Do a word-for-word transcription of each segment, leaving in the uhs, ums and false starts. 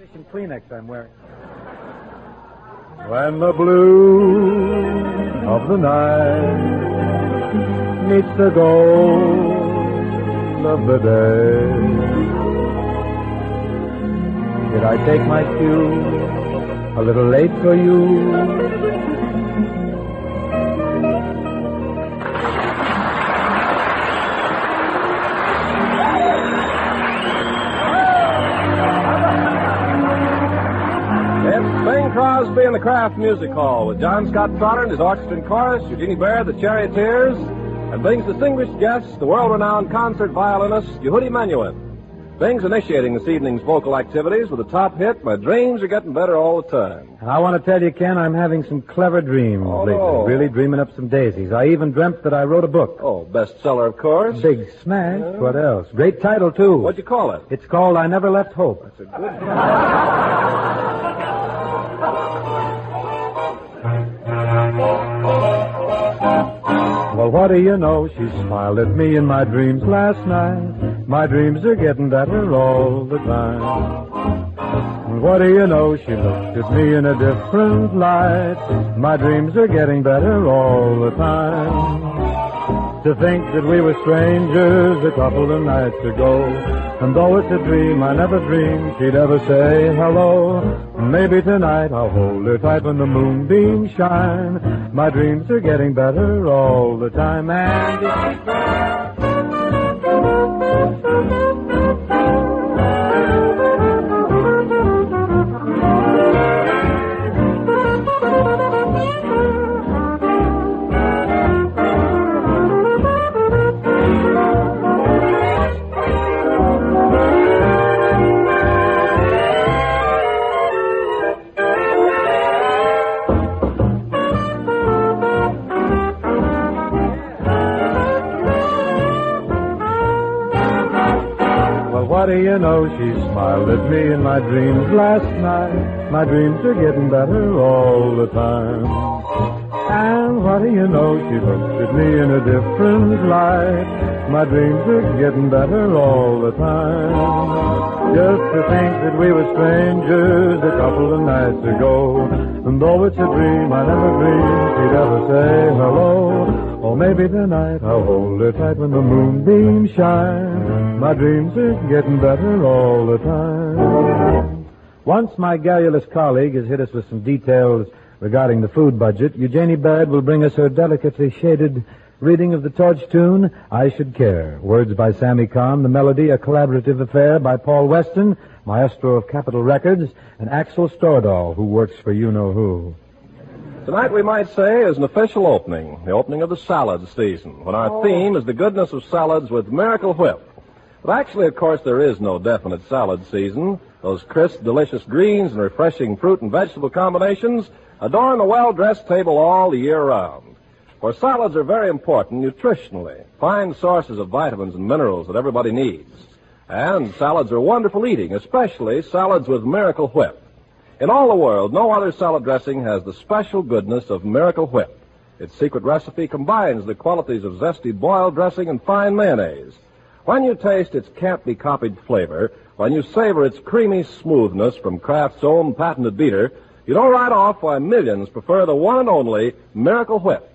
Some Kleenex I'm wearing. When the blue of the night meets the gold of the day, did I take my cue a little late for you? Crosby and the Kraft Music Hall with John Scott Trotter and his orchestra and chorus, Eugenie Baird, the Charioteers, and Bing's distinguished guests, the world-renowned concert violinist, Yehudi Menuhin. Bing's initiating this evening's vocal activities with a top hit, My Dreams Are Getting Better All the Time. And I want to tell you, Ken, I'm having some clever dreams oh, lately. No. Really dreaming up some daisies. I even dreamt that I wrote a book. Oh, bestseller, of course. Big smash. Yeah. What else? Great title, too. What'd you call it? It's called I Never Left Hope. That's a good Well, what do you know? She smiled at me in my dreams last night. My dreams are getting better all the time. And what do you know? She looked at me in a different light. My dreams are getting better all the time. To think that we were strangers a couple of nights ago. And though it's a dream, I never dreamed she'd ever say hello. Maybe tonight I'll hold her tight when the moonbeams shine. My dreams are getting better all the time. And what do you know? She smiled at me in my dreams last night. My dreams are getting better all the time. And what do you know? She looked at me in a different light. My dreams are getting better all the time. Just to think that we were strangers a couple of nights ago. And though it's a dream, I never dreamed she'd ever say hello. Or maybe tonight I'll hold her tight when the moonbeams shine. My dreams are getting better all the time. Once my garrulous colleague has hit us with some details regarding the food budget, Eugenie Baird will bring us her delicately shaded reading of the torch tune, I Should Care. Words by Sammy Kahn, the melody, a collaborative affair by Paul Weston, maestro of Capitol Records, and Axel Stordahl, who works for you-know-who. Tonight, we might say, is an official opening, the opening of the salad season, when our oh. theme is the goodness of salads with Miracle Whip. But actually, of course, there is no definite salad season. Those crisp, delicious greens and refreshing fruit and vegetable combinations adorn a well-dressed table all the year round. For salads are very important nutritionally, fine sources of vitamins and minerals that everybody needs. And salads are wonderful eating, especially salads with Miracle Whip. In all the world, no other salad dressing has the special goodness of Miracle Whip. Its secret recipe combines the qualities of zesty boiled dressing and fine mayonnaise. When you taste its can't-be-copied flavor, when you savor its creamy smoothness from Kraft's own patented beater, you know right off why millions prefer the one and only Miracle Whip.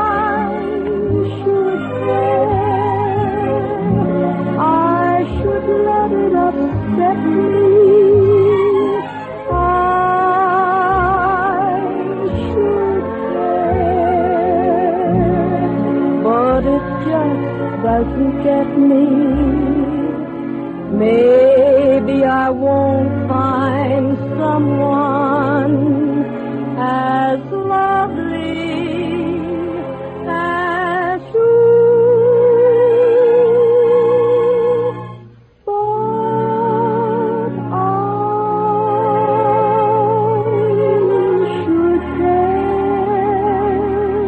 Should upset me, I should care, but it just doesn't get me. Maybe I won't find someone as lovely as you, but I should care,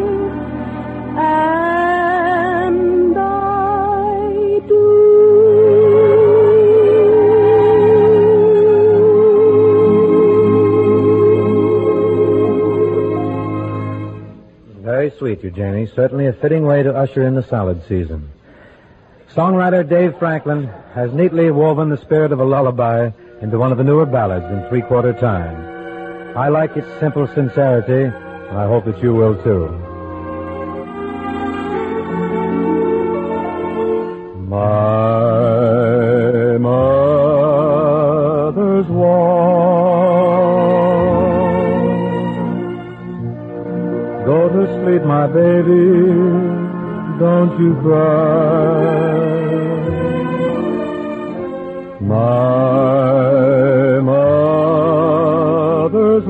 and I do. Very sweet, Eugenie. Certainly a fitting way to usher in the salad season. Songwriter Dave Franklin has neatly woven the spirit of a lullaby into one of the newer ballads in three-quarter time. I like its simple sincerity, and I hope that you will too. My mother's warm. Go to sleep, my baby, don't you cry. My mother's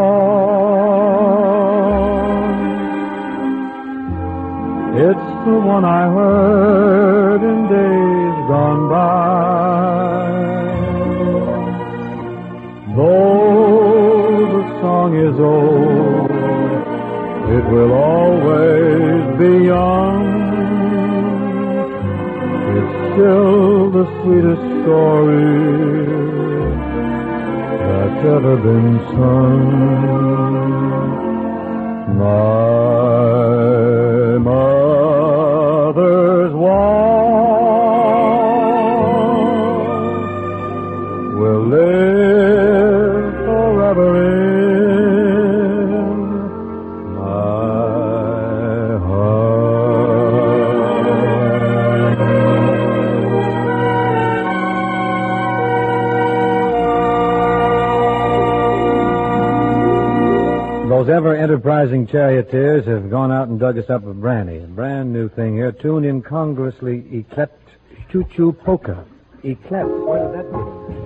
warm. It's the one I heard in days gone by. Though the song is old, it will always be young. It's still the sweetest story that's ever been sung. My mother's warm will live forever in those ever-enterprising charioteers have gone out and dug us up a brandy. A brand new thing here, tuned incongruously Eclept Choo-Choo Polka. Eclept, where did that go?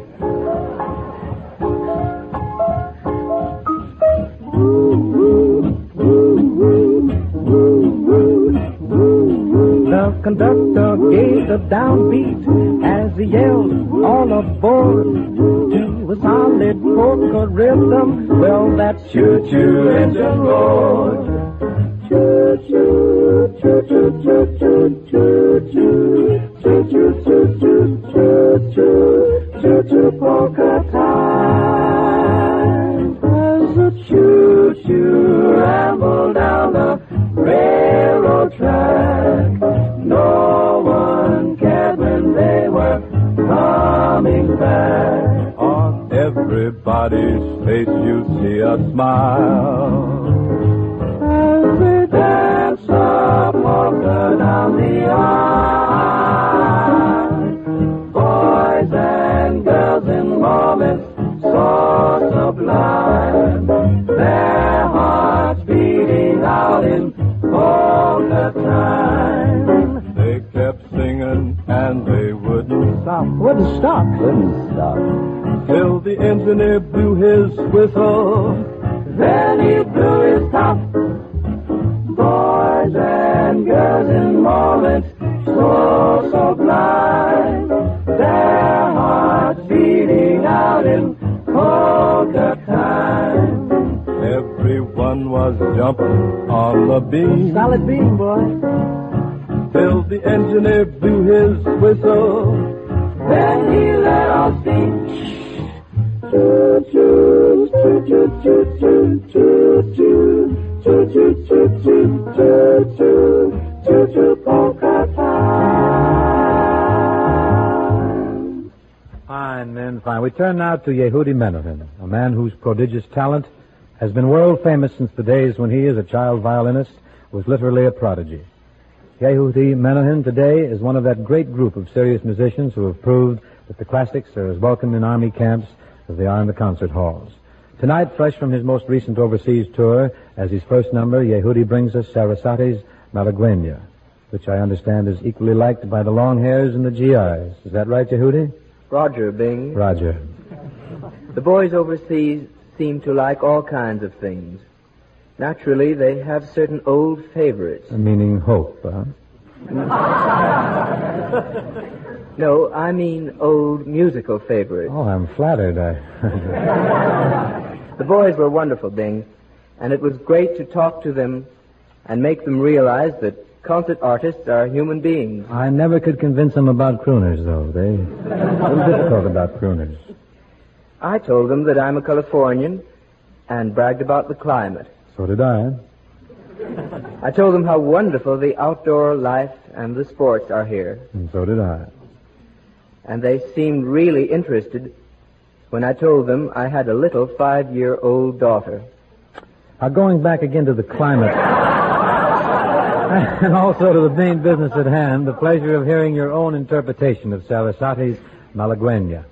The conductor gave the downbeat as he yelled all aboard to a solid polka rhythm. Well, that's choo-choo engine roared. Choo-choo, choo-choo, choo-choo, choo-choo, choo-choo, choo-choo, choo-choo, choo-choo polka time. As the choo-choo rambled down the railroad track, no one cared when they were coming back. On everybody's face you see a smile as they dance a polka down the aisle. Boys and girls in moments so sublime, their hearts beating out in polka time. They kept singing and they wouldn't stop. Wouldn't stop. Wouldn't stop. Till the engineer blew his whistle. Then he blew his top. Boys and girls in moments so sublime, their hearts beating out in polka time. Everyone was jumping on the beam. Solid beam, boy. Till the engineer blew his whistle. Then he let off steam. Choo-choo, choo-choo, choo-choo, choo-choo, choo-choo, choo-choo, choo-choo, choo-choo, polka time. Fine, men, fine. We turn now to Yehudi Menuhin, a man whose prodigious talent has been world famous since the days when he, as a child violinist, was literally a prodigy. Yehudi Menuhin today is one of that great group of serious musicians who have proved But the classics are as welcome in Army camps as they are in the concert halls. Tonight, fresh from his most recent overseas tour, as his first number, Yehudi brings us Sarasate's Malagueña, which I understand is equally liked by the long hairs and the G Is. Is that right, Yehudi? Roger, Bing. Roger. The boys overseas seem to like all kinds of things. Naturally, they have certain old favorites. Meaning hope, huh? No, I mean old musical favorites. Oh, I'm flattered. I... The boys were wonderful, Bing, and it was great to talk to them and make them realize that concert artists are human beings. I never could convince them about crooners, though. They a little difficult about crooners. I told them that I'm a Californian and bragged about the climate. So did I. I told them how wonderful the outdoor life and the sports are here. And so did I. And they seemed really interested when I told them I had a little five-year-old daughter. Now, going back again to the climate, and also to the main business at hand, the pleasure of hearing your own interpretation of Sarasate's Malagueña.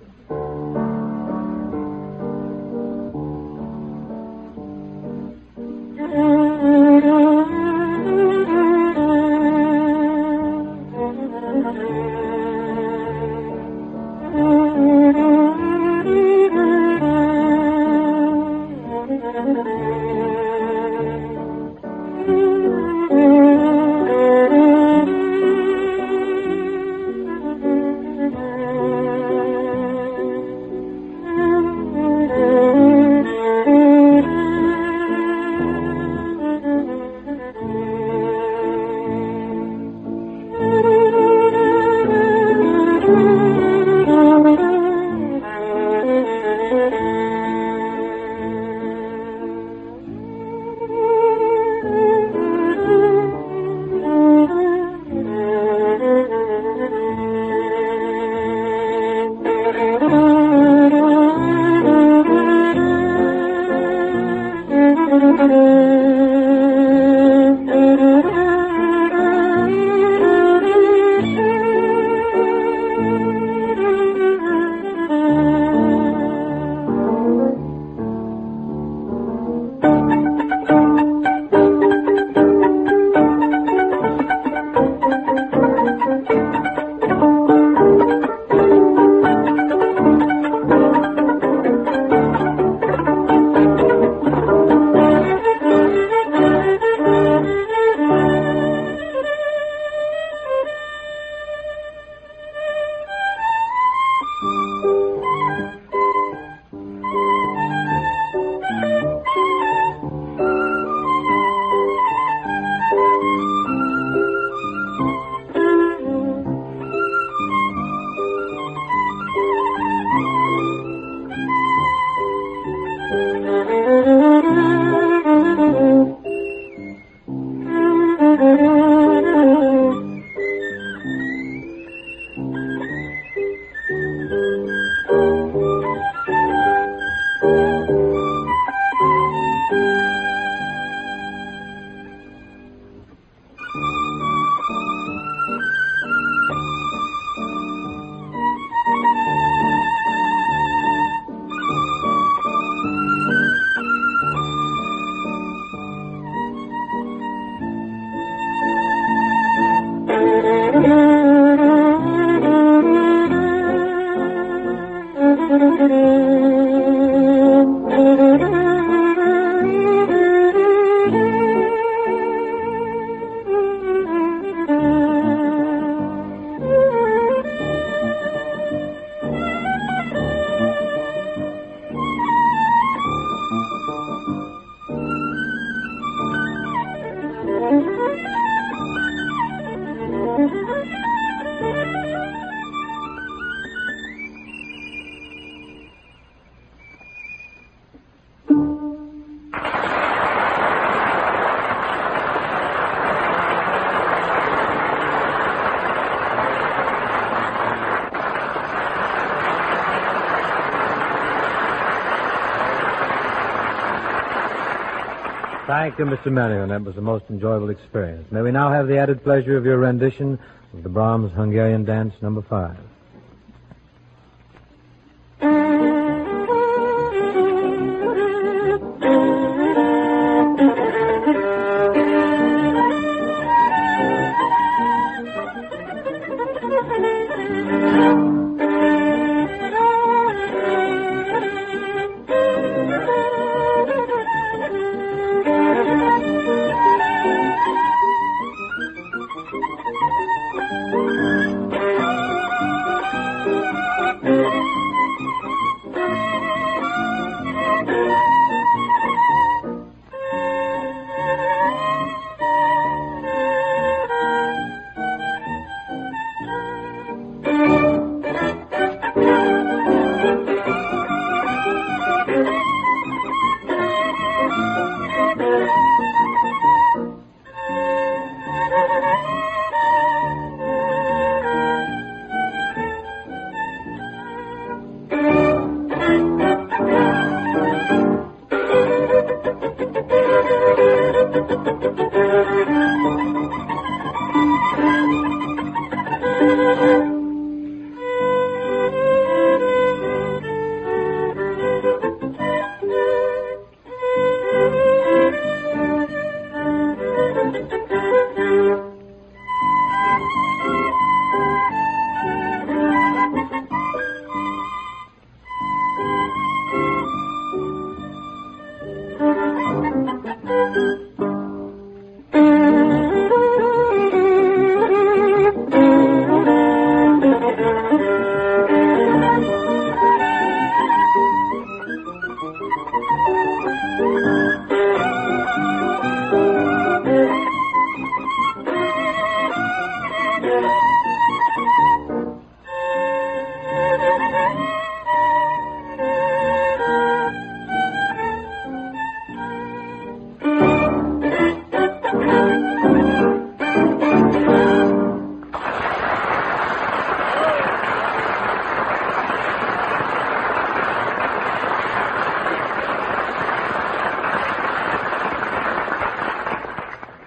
Thank you, Mister Marion. That was a most enjoyable experience. May we now have the added pleasure of your rendition of the Brahms Hungarian Dance Number Five.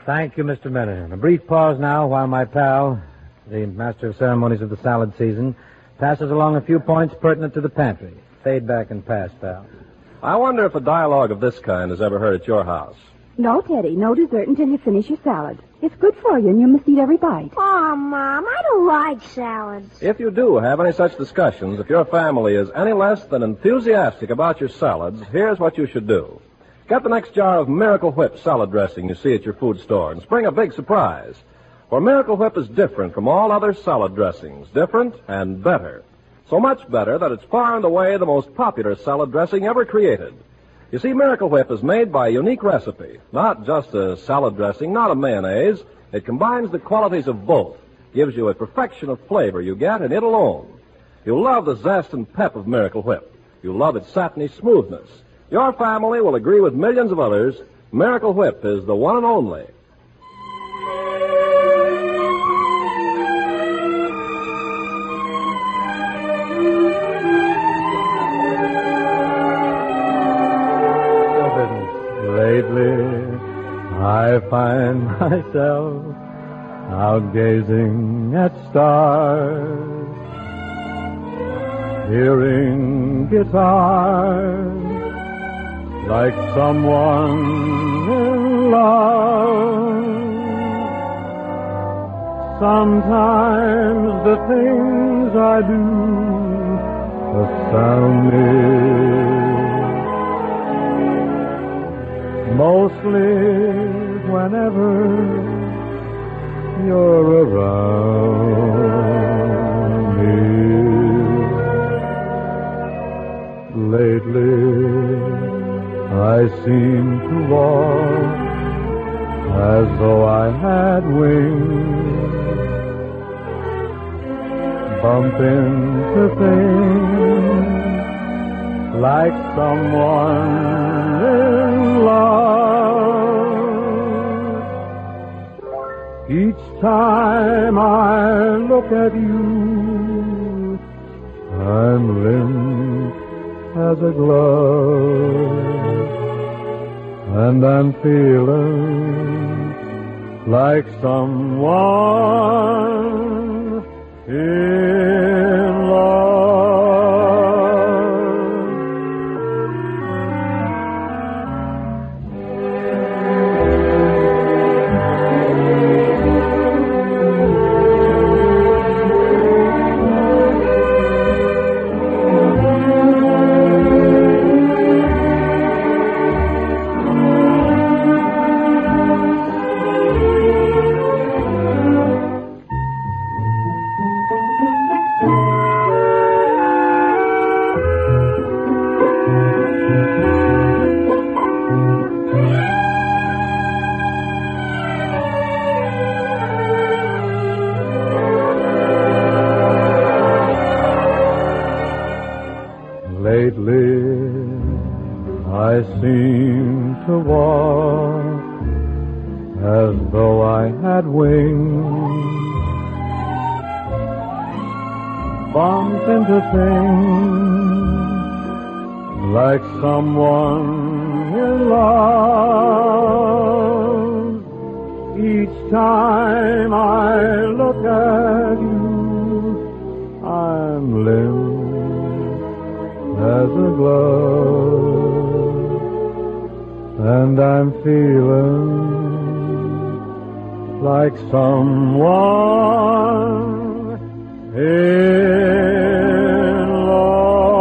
Thank you, Mister Menahan. A brief pause now while my pal, the master of ceremonies of the salad season, passes along a few points pertinent to the pantry. Fade back and pass, pal. I wonder if a dialogue of this kind is ever heard at your house. No, Teddy, no dessert until you finish your salad. It's good for you, and you must eat every bite. Oh, Mom, I don't like salads. If you do have any such discussions, if your family is any less than enthusiastic about your salads, here's what you should do. Get the next jar of Miracle Whip salad dressing you see at your food store and spring a big surprise. For Miracle Whip is different from all other salad dressings. Different and better. So much better that it's far and away the most popular salad dressing ever created. You see, Miracle Whip is made by a unique recipe. Not just a salad dressing, not a mayonnaise. It combines the qualities of both. Gives you a perfection of flavor you get in it alone. You'll love the zest and pep of Miracle Whip. You'll love its satiny smoothness. Your family will agree with millions of others. Miracle Whip is the one and only. Lately, I find myself out gazing at stars, hearing guitars, like someone in love. Sometimes the things I do astound me. Mostly whenever you're around me. Lately, I seem to walk as though I had wings, bump into things like someone in love. Each time I look at you, I'm limp as a glove, and I'm feeling like someone in love. Lately, I seem to walk as though I had wings, bump into things like someone in love. Each time I look at you, I'm limp as a glove, and I'm feeling like someone in love.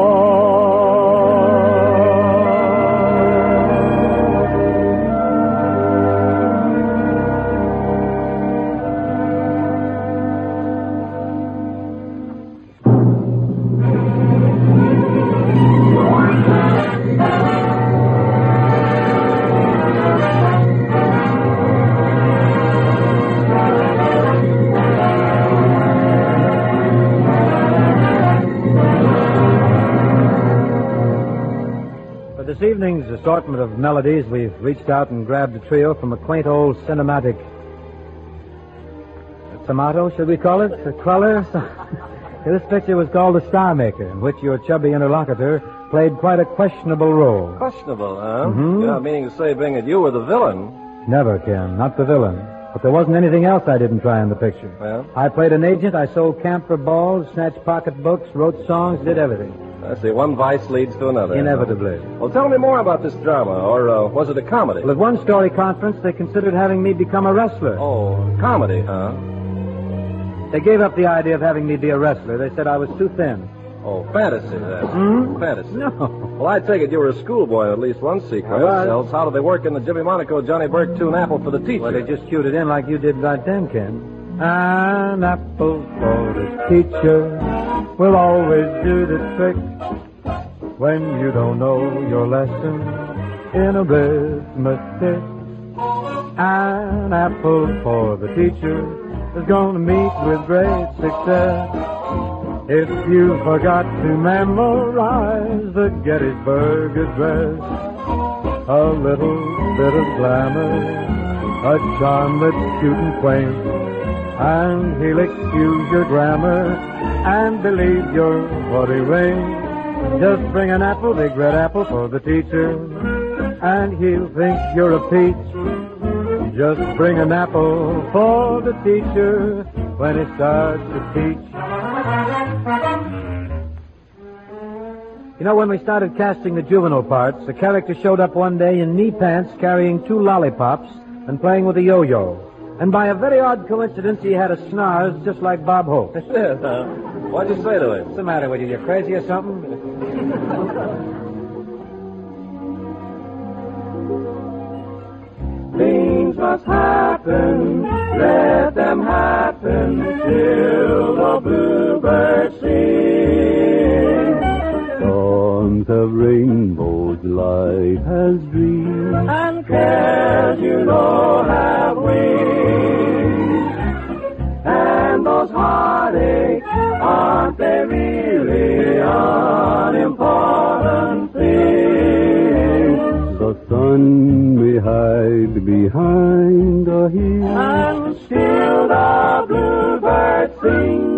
This evening's assortment of melodies, we've reached out and grabbed a trio from a quaint old cinematic tomato, should we call it? A cruller? This picture was called The Star Maker, in which your chubby interlocutor played quite a questionable role. Questionable, huh? Mm-hmm. Yeah, meaning to say, being that you were the villain. Never, Ken. Not the villain. But there wasn't anything else I didn't try in the picture. Well? I played an agent, I sold camphor balls, snatched pocketbooks, wrote songs, did everything. I see. One vice leads to another. Inevitably. Well, tell me more about this drama, or uh, was it a comedy? Well, at one story conference, they considered having me become a wrestler. Oh, comedy, huh? They gave up the idea of having me be a wrestler. They said I was too thin. Oh, fantasy, then. Hmm? Fantasy. No. Well, I take it you were a schoolboy in at least one sequence. I was. Else, how did they work in the Jimmy Monaco, Johnny Burke tune Apple for the Teacher? Well, they just cued it in like you did right then, Ken. An apple for the teacher will always do the trick when you don't know your lesson in arithmetic. An apple for the teacher is going to meet with great success if you forgot to memorize the Gettysburg Address. A little bit of glamour, a charm that's cute and quaint, and he'll excuse your grammar and believe you're what he rained. Just bring an apple, big red apple for the teacher, and he'll think you're a peach. Just bring an apple for the teacher when he starts to teach. You know, when we started casting the juvenile parts, a character showed up one day in knee pants carrying two lollipops and playing with a yo-yo. And by a very odd coincidence, he had a snarl just like Bob Hope. Yes, uh, what'd you say to him? What's the matter with you? You crazy or something? Things must happen, let them happen till the bluebirds sing. Songs of rainbows life has dreamed, and cares you know have wings. And those heartaches, aren't they really unimportant things? The sun may hide behind a hill, and still the bluebird sings.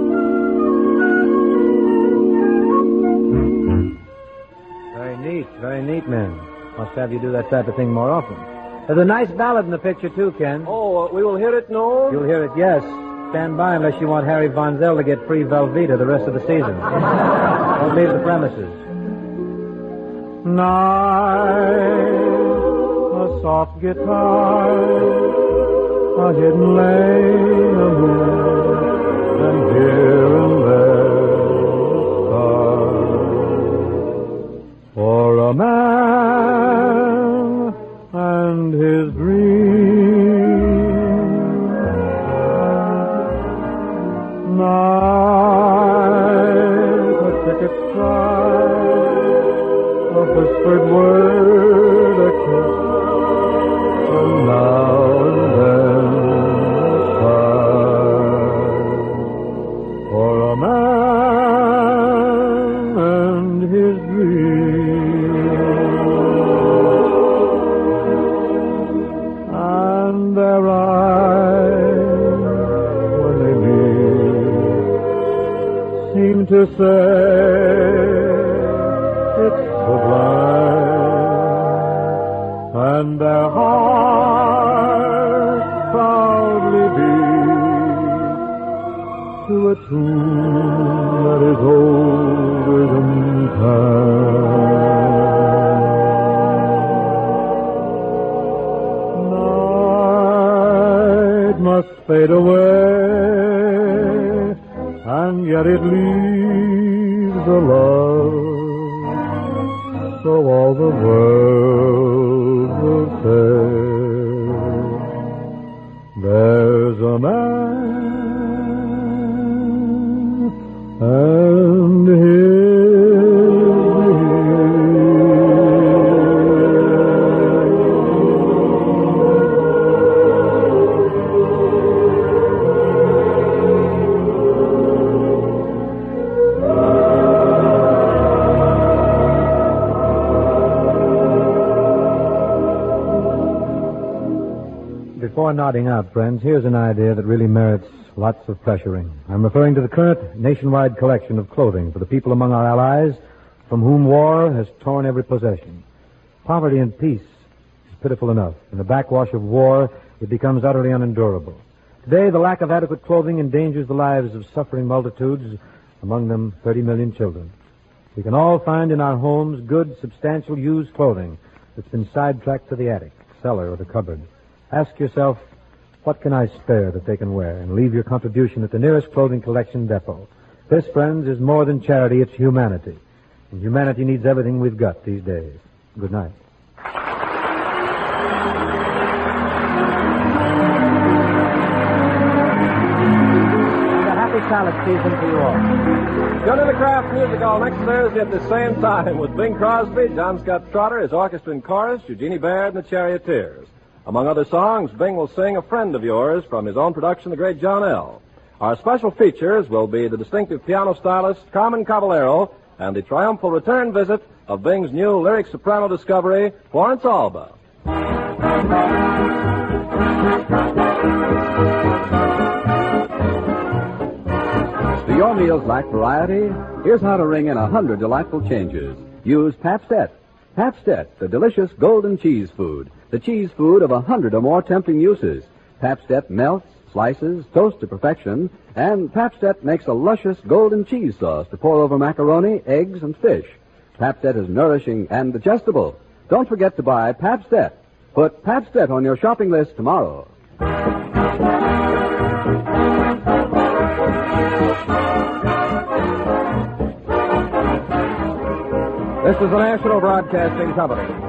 Very neat, very neat, man. Must have you do that type of thing more often. There's a nice ballad in the picture, too, Ken. Oh, uh, we will hear it, no? You'll hear it, yes. Stand by unless you want Harry Von Zell to get free Velveeta the rest of the season. Don't leave the premises. Night, a soft guitar, a hidden lane amid, and here and there a star. For a man and his dream. Night, a ticket strike, a whispered word, a kiss, and now and then a sigh. For a man and his dream. And their eyes, when they meet, seem to say it's sublime, and their hearts proudly beat to a tune that is older than time. Night must fade away, and yet it leaves a love, so all the world will say, there's a man and his Before nodding out, friends, here's an idea that really merits lots of pressuring. I'm referring to the current nationwide collection of clothing for the people among our allies from whom war has torn every possession. Poverty and peace is pitiful enough. In the backwash of war, it becomes utterly unendurable. Today, the lack of adequate clothing endangers the lives of suffering multitudes, among them thirty million children. We can all find in our homes good, substantial, used clothing that's been sidetracked to the attic, cellar, or the cupboard. Ask yourself, what can I spare that they can wear? And leave your contribution at the nearest clothing collection depot. This, friends, is more than charity, it's humanity. And humanity needs everything we've got these days. Good night. Salad season to you all. Tune in to Kraft Music Hall next Thursday at the same time with Bing Crosby, John Scott Trotter, his orchestra and chorus, Eugenie Baird, and the Charioteers. Among other songs, Bing will sing A Friend of Yours from his own production, The Great John L. Our special features will be the distinctive piano stylist, Carmen Caballero, and the triumphal return visit of Bing's new lyric soprano discovery, Florence Alba. Do your meals lack variety? Here's how to ring in a hundred delightful changes. Use Pabst-ett. Pabst-ett, the delicious golden cheese food. The cheese food of a hundred or more tempting uses. Pabst-ett melts, slices, toasts to perfection, and Pabst-ett makes a luscious golden cheese sauce to pour over macaroni, eggs, and fish. Pabst-ett is nourishing and digestible. Don't forget to buy Pabst-ett. Put Pabst-ett on your shopping list tomorrow. This is the National Broadcasting Company.